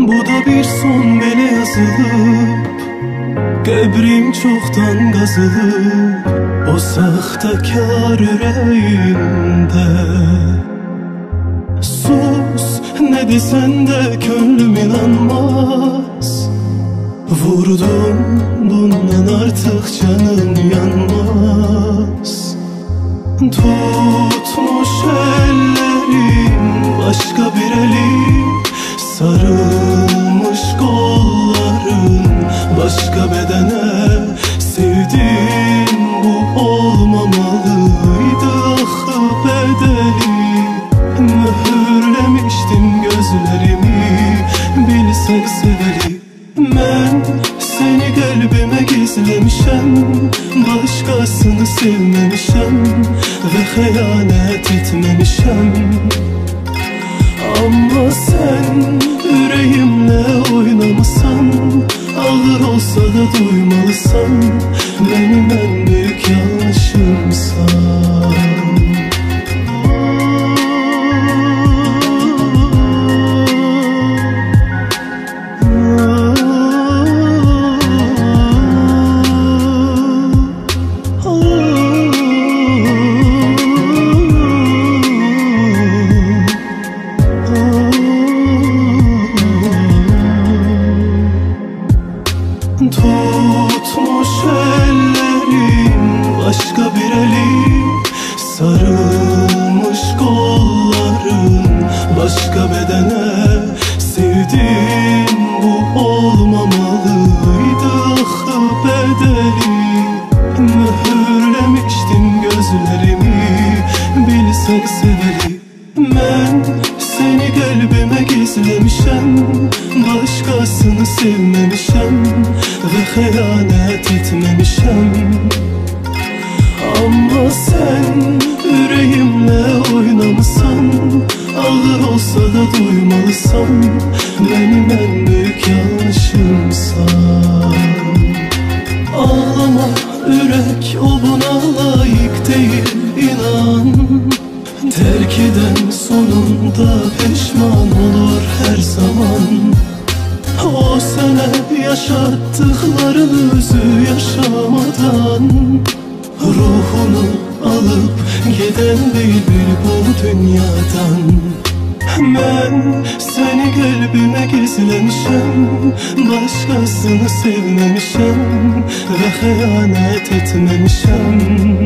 Bu da bir son belə yazılıb, qəbrim çoxdan qazılıb o saxtakar ürəyində. Sus, nə desən də könlüm inanmaz. Vurdum, bundan artıq canım yanmaz. Tutmuş ellerim başka bir elim, sarılmış kolların başka bedene. Sevdim, bu olmamalıydı ahı bedeli. Mühürlemiştim gözlerimi, bilsek seveli. Ben seni kalbime gizlemişem, başkasını sevmemişem ve hayanet etmemişem. Ama sen yüreğimle oynamasan, ağır olsa da duymalısan, benim en büyük yanlışımsan. Tutmuş ellerim başka bir elim, sarılmış kolların başka bedene. Sevdim, bu olmamalıydı ahı bedeli. Mühürlemiştim gözlerimi, bilsek seveli. Ben seni kalbime gizlemişem, başkasını sevmemişem ve hayanet etmemişem. Ama sen yüreğimle oynamasan, ağır olsa da duymalısan, benim en büyük yanlışımsan. Ağlama yürek, o buna layık değil inan. Terk eden sonunda pişman olur her zaman. O sana yaşattıklarını özü yaşamadan, ruhunu alıp giden bülbül bu dünyadan. Ben seni kalbime gizlemişem, başkasını sevmemişem ve hayanet etmemişem.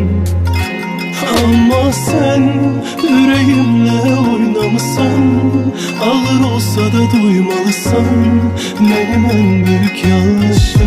Ama sen yüreğimle oynamasan, ağır olsa da duymalısan, benim en büyük yanlışım.